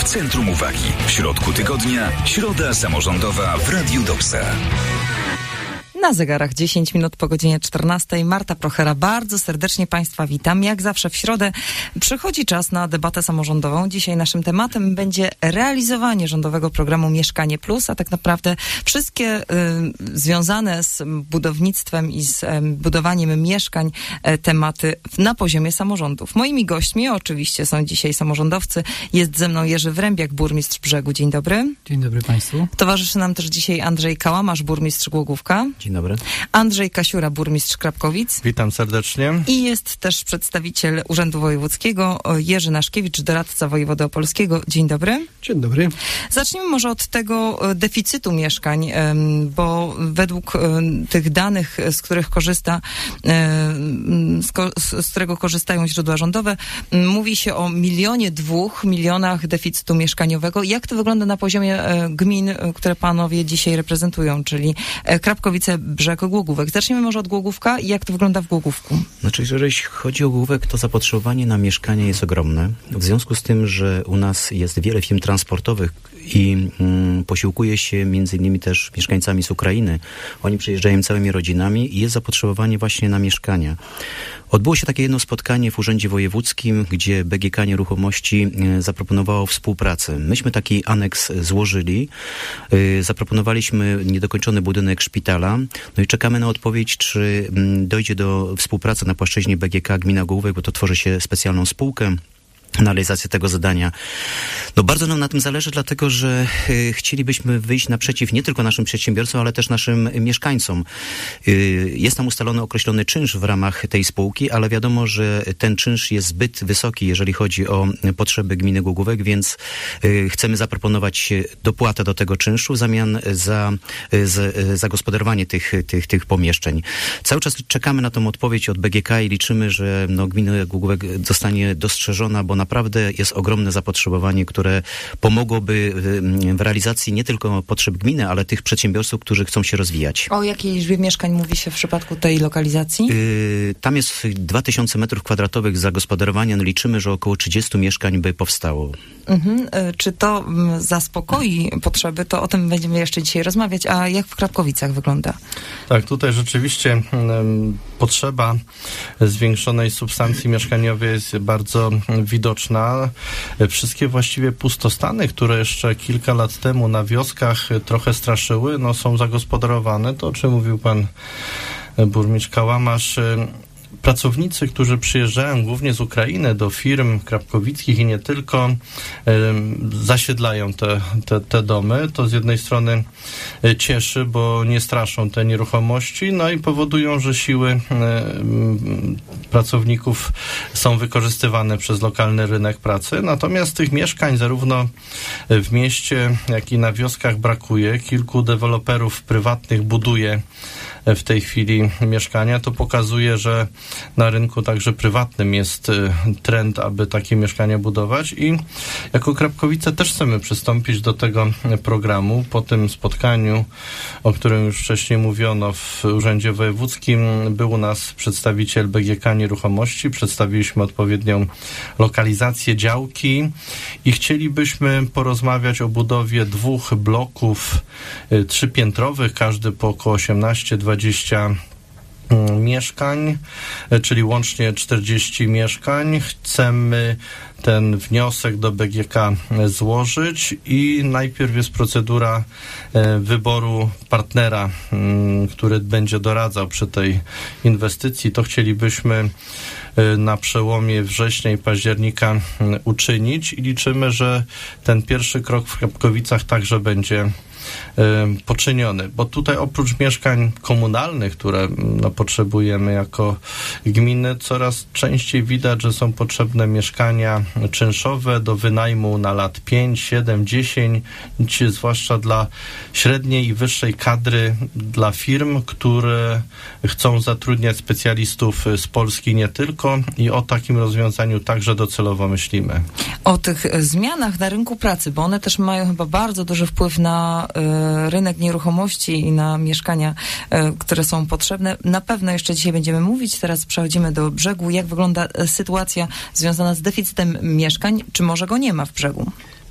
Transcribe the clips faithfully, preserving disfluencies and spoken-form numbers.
centrum uwagi. W środku tygodnia, środa samorządowa w Radiu Doksa. Na zegarach dziesięć minut po godzinie czternastej. Marta Prochera, bardzo serdecznie Państwa witam. Jak zawsze w środę przychodzi czas na debatę samorządową. Dzisiaj naszym tematem będzie realizowanie rządowego programu Mieszkanie Plus, a tak naprawdę wszystkie y, związane z budownictwem i z y, budowaniem mieszkań y, tematy na poziomie samorządów. Moimi gośćmi oczywiście są dzisiaj samorządowcy. Jest ze mną Jerzy Wrębiak, burmistrz Brzegu. Dzień dobry. Dzień dobry Państwu. Towarzyszy nam też dzisiaj Andrzej Kałamarz, burmistrz Głogówka. Dzień dobry. Andrzej Kasiura, burmistrz Krapkowic. Witam serdecznie. I jest też przedstawiciel Urzędu Wojewódzkiego, Jerzy Naszkiewicz, doradca wojewody opolskiego. Dzień dobry. Dzień dobry. Zacznijmy może od tego deficytu mieszkań, bo według tych danych, z których korzysta, z którego korzystają źródła rządowe, mówi się o milionie dwóch milionach deficytu mieszkaniowego. Jak to wygląda na poziomie gmin, które panowie dzisiaj reprezentują, czyli Krapkowice, Brzeg, Głogówek. Zacznijmy może od Głogówka. Jak to wygląda w Głogówku? Znaczy, jeżeli chodzi o Głogówek, to zapotrzebowanie na mieszkanie jest ogromne. W związku z tym, że u nas jest wiele firm transportowych i mm, posiłkuje się między innymi też mieszkańcami z Ukrainy. Oni przyjeżdżają całymi rodzinami i jest zapotrzebowanie właśnie na mieszkania. Odbyło się takie jedno spotkanie w Urzędzie Wojewódzkim, gdzie B G K Nieruchomości zaproponowało współpracę. Myśmy taki aneks złożyli, zaproponowaliśmy niedokończony budynek szpitala, no i czekamy na odpowiedź, czy dojdzie do współpracy na płaszczyźnie B G K Gmina Głogówek, bo to tworzy się specjalną spółkę na realizację tego zadania. No bardzo nam na tym zależy, dlatego że y, chcielibyśmy wyjść naprzeciw nie tylko naszym przedsiębiorcom, ale też naszym mieszkańcom. Y, jest tam ustalony określony czynsz w ramach tej spółki, ale wiadomo, że ten czynsz jest zbyt wysoki, jeżeli chodzi o potrzeby gminy Głogówek, więc y, chcemy zaproponować dopłatę do tego czynszu w zamian za y, z, y, zagospodarowanie tych, tych, tych pomieszczeń. Cały czas czekamy na tą odpowiedź od B G K i liczymy, że no, gmina Głogówek zostanie dostrzeżona, bo naprawdę jest ogromne zapotrzebowanie, które pomogłoby w realizacji nie tylko potrzeb gminy, ale tych przedsiębiorców, którzy chcą się rozwijać. O jakiej liczbie mieszkań mówi się w przypadku tej lokalizacji? Yy, tam jest dwa tysiące metrów kwadratowych zagospodarowania. No liczymy, że około trzydzieści mieszkań by powstało. Mhm. Yy, czy to m, zaspokoi potrzeby? To o tym będziemy jeszcze dzisiaj rozmawiać. A jak w Krapkowicach wygląda? Tak, tutaj rzeczywiście um, potrzeba zwiększonej substancji mieszkaniowej jest bardzo widoczna. Wszystkie właściwie pustostany, które jeszcze kilka lat temu na wioskach trochę straszyły, no są zagospodarowane. To, o czym mówił pan burmistrz Kałamarz. Pracownicy, którzy przyjeżdżają głównie z Ukrainy do firm krapkowickich i nie tylko, zasiedlają te, te, te domy. To z jednej strony cieszy, bo nie straszą te nieruchomości, no i powodują, że siły pracowników są wykorzystywane przez lokalny rynek pracy. Natomiast tych mieszkań zarówno w mieście, jak i na wioskach brakuje. Kilku deweloperów prywatnych buduje w tej chwili mieszkania. To pokazuje, że na rynku także prywatnym jest trend, aby takie mieszkania budować i jako Krapkowice też chcemy przystąpić do tego programu. Po tym spotkaniu, o którym już wcześniej mówiono w Urzędzie Wojewódzkim, był u nas przedstawiciel B G K Nieruchomości. Przedstawiliśmy odpowiednią lokalizację działki i chcielibyśmy porozmawiać o budowie dwóch bloków trzypiętrowych, każdy po około osiemnaście dwadzieścia mieszkań, czyli łącznie czterdzieści mieszkań. Chcemy ten wniosek do B G K złożyć i najpierw jest procedura wyboru partnera, który będzie doradzał przy tej inwestycji. To chcielibyśmy na przełomie września i października uczynić i liczymy, że ten pierwszy krok w Krapkowicach także będzie poczyniony, bo tutaj oprócz mieszkań komunalnych, które no, potrzebujemy jako gminy, coraz częściej widać, że są potrzebne mieszkania czynszowe do wynajmu na lat pięć, siedem, dziesięć, zwłaszcza dla średniej i wyższej kadry, dla firm, które chcą zatrudniać specjalistów z Polski nie tylko i o takim rozwiązaniu także docelowo myślimy. O tych zmianach na rynku pracy, bo one też mają chyba bardzo duży wpływ na y, rynek nieruchomości i na mieszkania, y, które są potrzebne. Na pewno jeszcze dzisiaj będziemy mówić. Teraz przechodzimy do Brzegu. Jak wygląda sytuacja związana z deficytem mieszkań? Czy może go nie ma w Brzegu?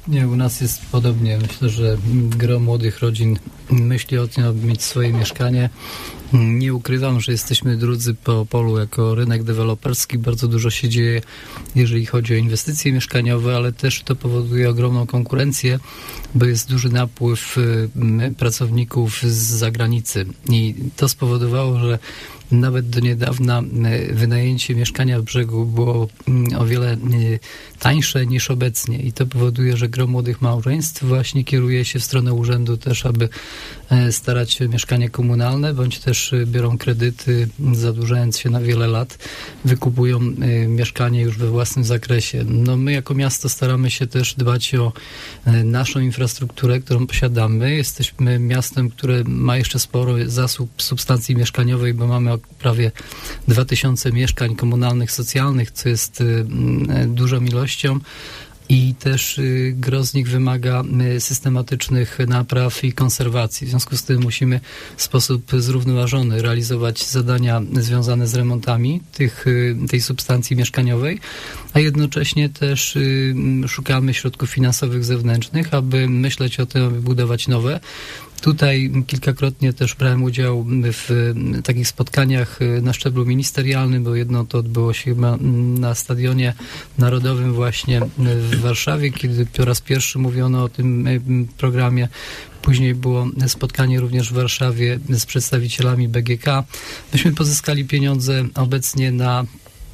Nie, u nas jest podobnie. Myślę, że gro młodych rodzin myśli o tym, aby mieć swoje mieszkanie. Nie ukrywam, że jesteśmy drudzy po Opolu jako rynek deweloperski. Bardzo dużo się dzieje, jeżeli chodzi o inwestycje mieszkaniowe, ale też to powoduje ogromną konkurencję, bo jest duży napływ pracowników z zagranicy. I to spowodowało, że nawet do niedawna wynajęcie mieszkania w Brzegu było o wiele tańsze niż obecnie i to powoduje, że gro młodych małżeństw właśnie kieruje się w stronę urzędu też, aby starać się o mieszkanie komunalne, bądź też biorą kredyty, zadłużając się na wiele lat, wykupują mieszkanie już we własnym zakresie. No my jako miasto staramy się też dbać o naszą infrastrukturę, którą posiadamy. Jesteśmy miastem, które ma jeszcze sporo zasób substancji mieszkaniowej, bo mamy prawie dwa tysiące mieszkań komunalnych, socjalnych, co jest dużą ilością. I też gro z nich wymaga systematycznych napraw i konserwacji. W związku z tym musimy w sposób zrównoważony realizować zadania związane z remontami tych, tej substancji mieszkaniowej, a jednocześnie też szukamy środków finansowych zewnętrznych, aby myśleć o tym, aby budować nowe. Tutaj kilkakrotnie też brałem udział w takich spotkaniach na szczeblu ministerialnym, bo jedno to odbyło się chyba na Stadionie Narodowym właśnie w Warszawie, kiedy po raz pierwszy mówiono o tym programie. Później było spotkanie również w Warszawie z przedstawicielami B G K. Myśmy pozyskali pieniądze obecnie na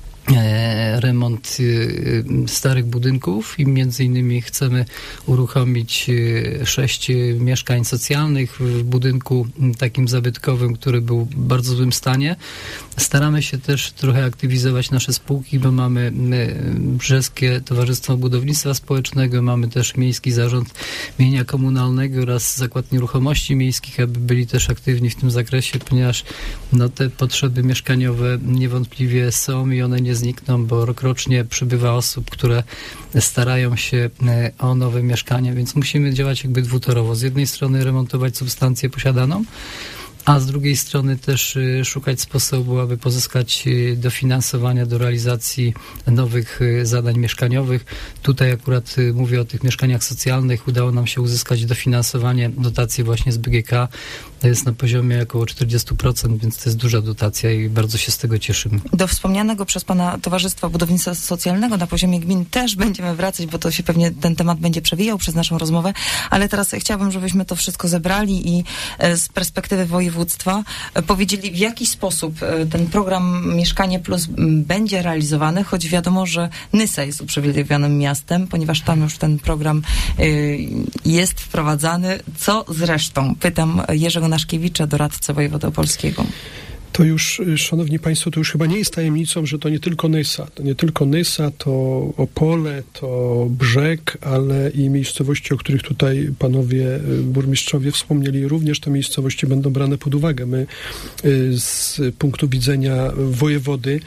remont starych budynków i między innymi chcemy uruchomić sześć mieszkań socjalnych w budynku takim zabytkowym, który był w bardzo złym stanie. Staramy się też trochę aktywizować nasze spółki, bo mamy Brzeskie Towarzystwo Budownictwa Społecznego, mamy też Miejski Zarząd Mienia Komunalnego oraz Zakład Nieruchomości Miejskich, aby byli też aktywni w tym zakresie, ponieważ no, te potrzeby mieszkaniowe niewątpliwie są i one nie znikną, bo rokrocznie przybywa osób, które starają się o nowe mieszkania, więc musimy działać jakby dwutorowo. Z jednej strony remontować substancję posiadaną, a z drugiej strony też szukać sposobu, aby pozyskać dofinansowania do realizacji nowych zadań mieszkaniowych. Tutaj akurat mówię o tych mieszkaniach socjalnych. Udało nam się uzyskać dofinansowanie, dotację właśnie z B G K. To jest na poziomie około czterdzieści procent, więc to jest duża dotacja i bardzo się z tego cieszymy. Do wspomnianego przez pana Towarzystwa Budownictwa Socjalnego na poziomie gmin też będziemy wracać, bo to się pewnie ten temat będzie przewijał przez naszą rozmowę, ale teraz chciałabym, żebyśmy to wszystko zebrali i z perspektywy województwa powiedzieli, w jaki sposób ten program Mieszkanie Plus będzie realizowany, choć wiadomo, że Nysa jest uprzywilejowanym miastem, ponieważ tam już ten program jest wprowadzany. Co z resztą? Pytam Jerzego Naszkiewicza, doradcę wojewody opolskiego. To już, szanowni państwo, to już chyba nie jest tajemnicą, że to nie tylko Nysa. To nie tylko Nysa, to Opole, to Brzeg, ale i miejscowości, o których tutaj panowie burmistrzowie wspomnieli, również te miejscowości będą brane pod uwagę. My z punktu widzenia wojewody,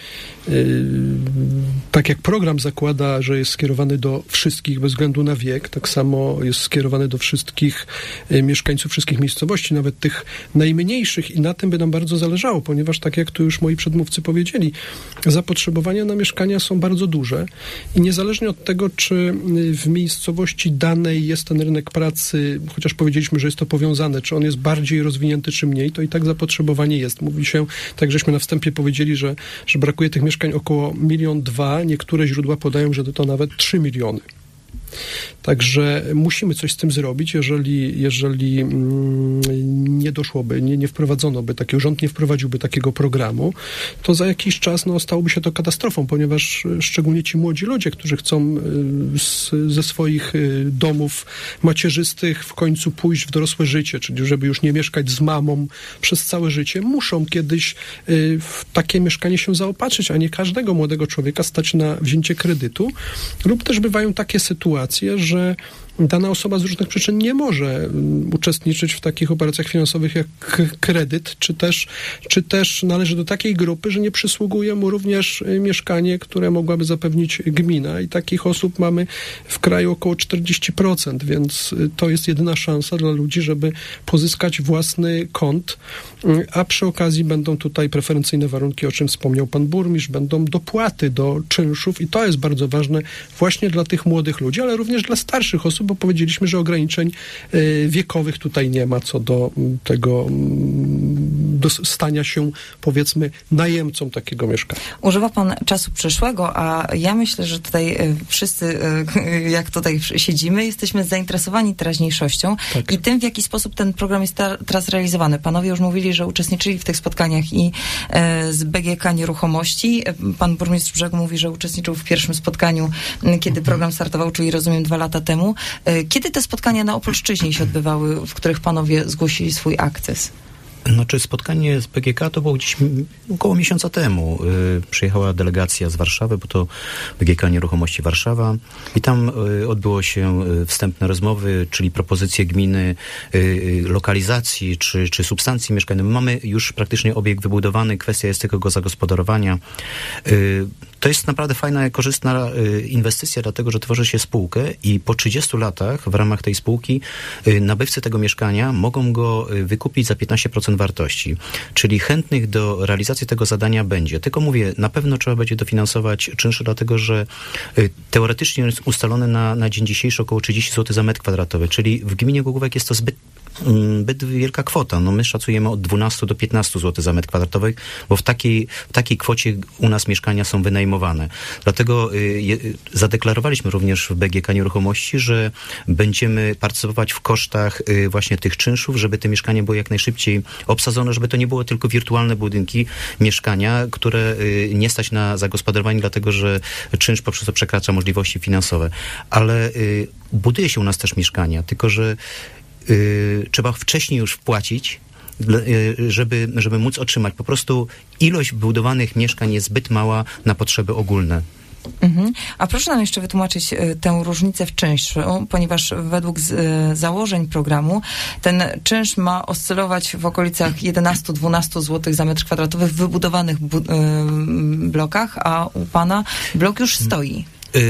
tak jak program zakłada, że jest skierowany do wszystkich bez względu na wiek, tak samo jest skierowany do wszystkich mieszkańców wszystkich miejscowości, nawet tych najmniejszych, i na tym by nam bardzo zależało, ponieważ tak jak tu już moi przedmówcy powiedzieli, zapotrzebowania na mieszkania są bardzo duże i niezależnie od tego, czy w miejscowości danej jest ten rynek pracy, chociaż powiedzieliśmy, że jest to powiązane, czy on jest bardziej rozwinięty, czy mniej, to i tak zapotrzebowanie jest. Mówi się, tak żeśmy na wstępie powiedzieli, że, że brakuje tych mieszkań około milion dwa, niektóre źródła podają, że to nawet trzy miliony. Także musimy coś z tym zrobić, jeżeli, jeżeli mm, nie doszłoby, nie, nie wprowadzono by takiego, rząd nie wprowadziłby takiego programu, to za jakiś czas no, stałoby się to katastrofą, ponieważ szczególnie ci młodzi ludzie, którzy chcą z, ze swoich domów macierzystych w końcu pójść w dorosłe życie, czyli żeby już nie mieszkać z mamą przez całe życie, muszą kiedyś w takie mieszkanie się zaopatrzyć, a nie każdego młodego człowieka stać na wzięcie kredytu, lub też bywają takie sytuacje, że dana osoba z różnych przyczyn nie może uczestniczyć w takich operacjach finansowych jak kredyt, czy też, czy też należy do takiej grupy, że nie przysługuje mu również mieszkanie, które mogłaby zapewnić gmina, i takich osób mamy w kraju około czterdzieści procent, więc to jest jedyna szansa dla ludzi, żeby pozyskać własny kąt, a przy okazji będą tutaj preferencyjne warunki, o czym wspomniał pan burmistrz, będą dopłaty do czynszów i to jest bardzo ważne właśnie dla tych młodych ludzi, ale również dla starszych osób, mieszkańców, bo powiedzieliśmy, że ograniczeń wiekowych tutaj nie ma co do tego, do stania się, powiedzmy, najemcą takiego mieszkania. Używa pan czasu przeszłego, a ja myślę, że tutaj wszyscy, jak tutaj siedzimy, jesteśmy zainteresowani teraźniejszością tak. i tym, w jaki sposób ten program jest teraz realizowany. Panowie już mówili, że uczestniczyli w tych spotkaniach i z B G K Nieruchomości. Pan burmistrz Brzegu mówi, że uczestniczył w pierwszym spotkaniu, kiedy program startował, czyli rozumiem dwa lata temu. Kiedy te spotkania na Opolszczyźnie się odbywały, w których panowie zgłosili swój akces? Znaczy spotkanie z B G K to było gdzieś około miesiąca temu. Yy, przyjechała delegacja z Warszawy, bo to B G K Nieruchomości Warszawa i tam yy, odbyło się yy, wstępne rozmowy, czyli propozycje gminy yy, lokalizacji czy, czy substancji mieszkaniowej. Mamy już praktycznie obiekt wybudowany, kwestia jest tylko go zagospodarowania. Yy, to jest naprawdę fajna, korzystna yy, inwestycja, dlatego że tworzy się spółkę i po trzydziestu latach w ramach tej spółki yy, nabywcy tego mieszkania mogą go yy, wykupić za piętnaście procent wartości. Czyli chętnych do realizacji tego zadania będzie. Tylko mówię, na pewno trzeba będzie dofinansować czynsze, dlatego że y, teoretycznie jest ustalone na, na dzień dzisiejszy około trzydzieści złotych za metr kwadratowy, czyli w gminie Głogówek jest to zbyt zbyt wielka kwota. No my szacujemy od dwunastu do piętnastu złotych za metr kwadratowy, bo w takiej, w takiej kwocie u nas mieszkania są wynajmowane. Dlatego y, y, zadeklarowaliśmy również w B G K Nieruchomości, że będziemy partycypować w kosztach y, właśnie tych czynszów, żeby te mieszkania były jak najszybciej obsadzone, żeby to nie było tylko wirtualne budynki, mieszkania, które y, nie stać na zagospodarowanie, dlatego że czynsz po prostu przekracza możliwości finansowe. Ale y, buduje się u nas też mieszkania, tylko że y, trzeba wcześniej już wpłacić, y, żeby, żeby móc otrzymać. Po prostu ilość budowanych mieszkań jest zbyt mała na potrzeby ogólne. Mhm. A proszę nam jeszcze wytłumaczyć y, tę różnicę w czynszu, ponieważ według z, y, założeń programu ten czynsz ma oscylować w okolicach jedenaście do dwunastu złotych za metr kwadratowy w wybudowanych bu- y, blokach, a u pana blok już stoi.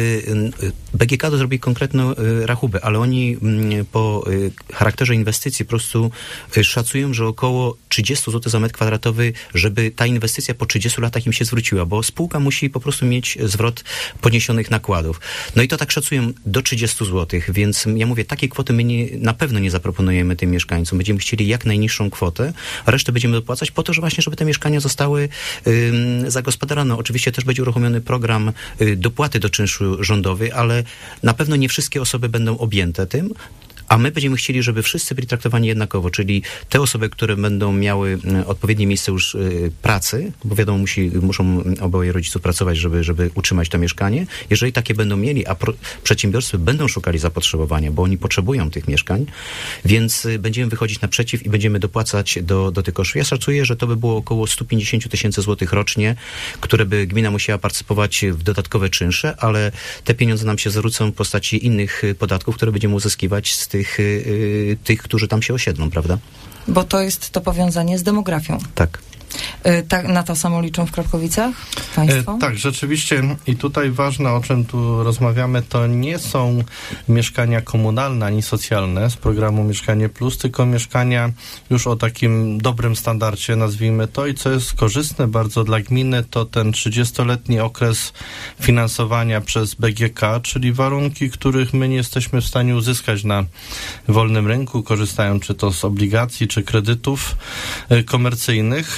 B G K to zrobi konkretną rachubę, ale oni po charakterze inwestycji po prostu szacują, że około trzydzieści złotych za metr kwadratowy, żeby ta inwestycja po trzydziestu latach im się zwróciła, bo spółka musi po prostu mieć zwrot poniesionych nakładów. No i to tak szacują do trzydziestu złotych, więc ja mówię, takiej kwoty my nie, na pewno nie zaproponujemy tym mieszkańcom. Będziemy chcieli jak najniższą kwotę, a resztę będziemy dopłacać po to, że właśnie, żeby te mieszkania zostały ym, zagospodarowane. Oczywiście też będzie uruchomiony program y, dopłaty do czynszu rządowy, ale na pewno nie wszystkie osoby będą objęte tym, a my będziemy chcieli, żeby wszyscy byli traktowani jednakowo, czyli te osoby, które będą miały odpowiednie miejsce już y, pracy, bo wiadomo, musi, muszą oboje rodziców pracować, żeby, żeby utrzymać to mieszkanie. Jeżeli takie będą mieli, a pro, przedsiębiorcy będą szukali zapotrzebowania, bo oni potrzebują tych mieszkań, więc y, będziemy wychodzić naprzeciw i będziemy dopłacać do, do tych kosztów. Ja szacuję, że to by było około sto pięćdziesiąt tysięcy złotych rocznie, które by gmina musiała partycypować w dodatkowe czynsze, ale te pieniądze nam się zwrócą w postaci innych podatków, które będziemy uzyskiwać z tych, y, tych, którzy tam się osiedlą, prawda? Bo to jest to powiązanie z demografią. Tak. Y, tak, na to samo liczą w Krapkowicach państwo? E, tak, rzeczywiście. I tutaj ważne, o czym tu rozmawiamy, to nie są mieszkania komunalne ani socjalne z programu Mieszkanie Plus, tylko mieszkania już o takim dobrym standardzie, nazwijmy to. I co jest korzystne bardzo dla gminy, to ten trzydziestoletni okres finansowania przez B G K, czyli warunki, których my nie jesteśmy w stanie uzyskać na wolnym rynku, korzystając czy to z obligacji, czy kredytów y, komercyjnych.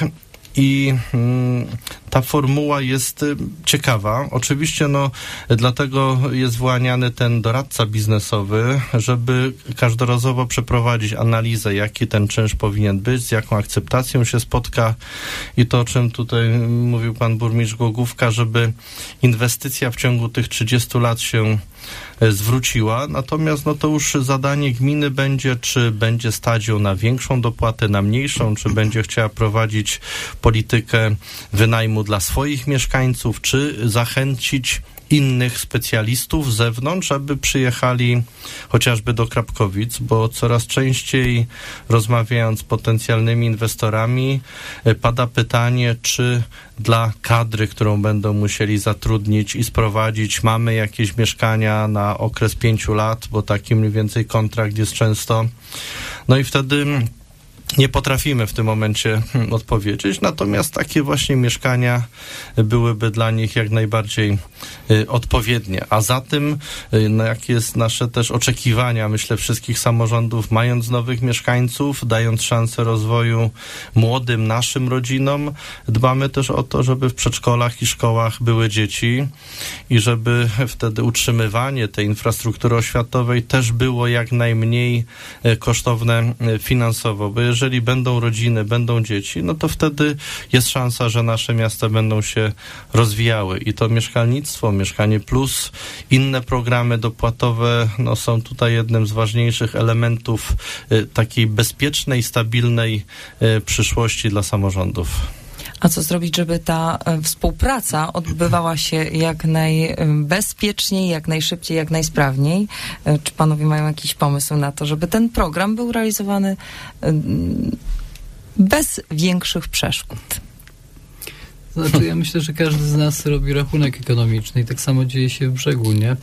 I mm, ta formuła jest y, ciekawa. Oczywiście no, dlatego jest wyłaniany ten doradca biznesowy, żeby każdorazowo przeprowadzić analizę, jaki ten czynsz powinien być, z jaką akceptacją się spotka i to, o czym tutaj mówił pan burmistrz Głogówka, żeby inwestycja w ciągu tych trzydziestu lat się zwróciła, natomiast no to już zadanie gminy będzie, czy będzie stać ją na większą dopłatę, na mniejszą, czy będzie chciała prowadzić politykę wynajmu dla swoich mieszkańców, czy zachęcić innych specjalistów z zewnątrz, aby przyjechali chociażby do Krapkowic, bo coraz częściej rozmawiając z potencjalnymi inwestorami pada pytanie, czy dla kadry, którą będą musieli zatrudnić i sprowadzić, mamy jakieś mieszkania na okres pięciu lat, bo taki mniej więcej kontrakt jest często. No i wtedy Nie potrafimy w tym momencie odpowiedzieć, natomiast takie właśnie mieszkania byłyby dla nich jak najbardziej y, odpowiednie. A za tym, y, no, jakie jest nasze też oczekiwania, myślę, wszystkich samorządów, mając nowych mieszkańców, dając szansę rozwoju młodym, naszym rodzinom, dbamy też o to, żeby w przedszkolach i szkołach były dzieci i żeby wtedy utrzymywanie tej infrastruktury oświatowej też było jak najmniej y, kosztowne y, finansowo, bo jeżeli będą rodziny, będą dzieci, no to wtedy jest szansa, że nasze miasta będą się rozwijały i to mieszkalnictwo, Mieszkanie Plus, inne programy dopłatowe, no są tutaj jednym z ważniejszych elementów y, takiej bezpiecznej, stabilnej y, przyszłości dla samorządów. A co zrobić, żeby ta e, współpraca odbywała się jak najbezpieczniej, jak najszybciej, jak najsprawniej? E, czy panowie mają jakiś pomysł na to, żeby ten program był realizowany e, bez większych przeszkód? Znaczy, ja myślę, że każdy z nas robi rachunek ekonomiczny i tak samo dzieje się w Brzegu, nie?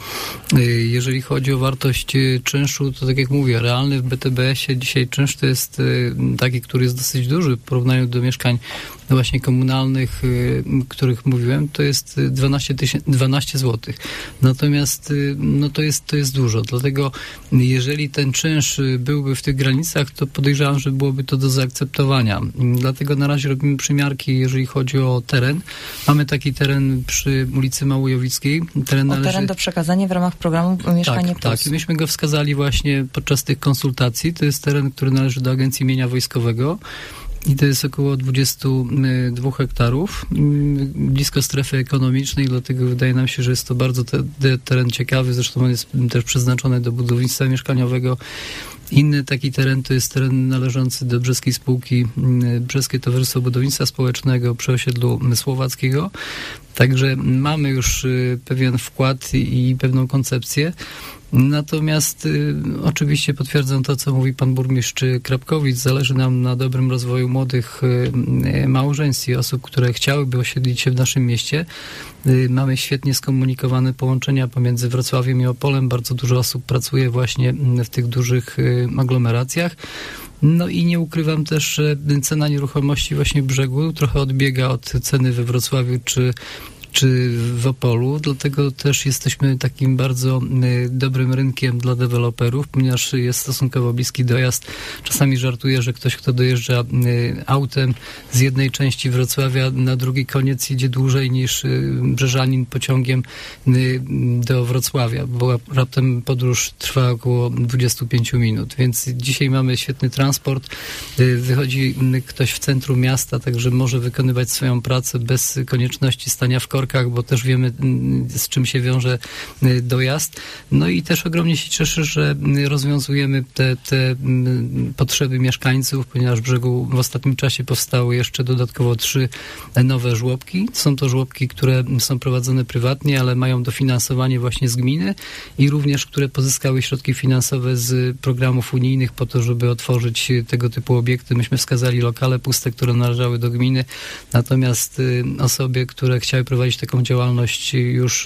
Jeżeli chodzi o wartość czynszu, to tak jak mówię, realny w B T B S ie dzisiaj czynsz to jest taki, który jest dosyć duży w porównaniu do mieszkań właśnie komunalnych, których mówiłem, to jest dwanaście tysięcy, dwanaście złotych. Natomiast no to jest, to jest dużo, dlatego jeżeli ten czynsz byłby w tych granicach, to podejrzewam, że byłoby to do zaakceptowania. Dlatego na razie robimy przymiarki, jeżeli chodzi o teren. Mamy taki teren przy ulicy Małojowickiej. Teren, o należy... teren do przekazania w ramach programu Mieszkanie tak, Plus. Tak, i myśmy go wskazali właśnie podczas tych konsultacji. To jest teren, który należy do Agencji Mienia Wojskowego. I to jest około dwadzieścia dwa hektarów, blisko strefy ekonomicznej, dlatego wydaje nam się, że jest to bardzo te, te, teren ciekawy, zresztą on jest też przeznaczony do budownictwa mieszkaniowego. Inny taki teren to jest teren należący do Brzeskiej Spółki, Brzeskie Towarzystwo Budownictwa Społecznego przy osiedlu Słowackiego. Także mamy już pewien wkład i pewną koncepcję. Natomiast y, oczywiście potwierdzam to, co mówi pan burmistrz Krapkowic. Zależy nam na dobrym rozwoju młodych y, małżeństw i osób, które chciałyby osiedlić się w naszym mieście. Y, mamy świetnie skomunikowane połączenia pomiędzy Wrocławiem i Opolem. Bardzo dużo osób pracuje właśnie w tych dużych y, aglomeracjach. No i nie ukrywam też, że cena nieruchomości właśnie w Brzegu trochę odbiega od ceny we Wrocławiu czy czy w Opolu, dlatego też jesteśmy takim bardzo y, dobrym rynkiem dla deweloperów, ponieważ jest stosunkowo bliski dojazd. Czasami żartuję, że ktoś, kto dojeżdża y, autem z jednej części Wrocławia na drugi koniec jedzie dłużej niż y, brzeżanin pociągiem y, do Wrocławia, bo raptem podróż trwa około dwadzieścia pięć minut, więc dzisiaj mamy świetny transport. Y, wychodzi y, ktoś w centrum miasta, także może wykonywać swoją pracę bez konieczności stania w korkach, bo też wiemy, z czym się wiąże dojazd. No i też ogromnie się cieszę, że rozwiązujemy te, te potrzeby mieszkańców, ponieważ w Brzegu w ostatnim czasie powstały jeszcze dodatkowo trzy nowe żłobki. Są to żłobki, które są prowadzone prywatnie, ale mają dofinansowanie właśnie z gminy i również, które pozyskały środki finansowe z programów unijnych po to, żeby otworzyć tego typu obiekty. Myśmy wskazali lokale puste, które należały do gminy, natomiast osoby, które chciały prowadzić taką działalność, już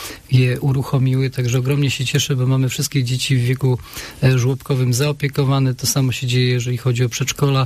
je uruchomiły, także ogromnie się cieszę, bo mamy wszystkie dzieci w wieku żłobkowym zaopiekowane. To samo się dzieje, jeżeli chodzi o przedszkola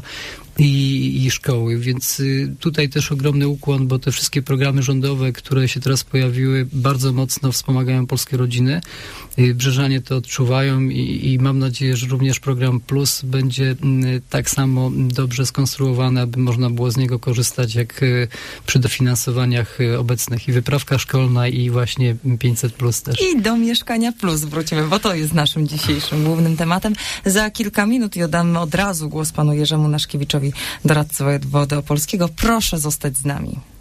i, i szkoły, więc tutaj też ogromny ukłon, bo te wszystkie programy rządowe, które się teraz pojawiły, bardzo mocno wspomagają polskie rodziny. Brzeżanie to odczuwają i, i mam nadzieję, że również program Plus będzie tak samo dobrze skonstruowany, aby można było z niego korzystać jak przy dofinansowaniach obecnych i wyprawka szkolna i właśnie pięćset plus też. I do Mieszkania Plus wrócimy, bo to jest naszym dzisiejszym głównym tematem. Za kilka minut i oddamy od razu głos panu Jerzemu Naszkiewiczowi, doradcy wojewody opolskiego. Proszę zostać z nami.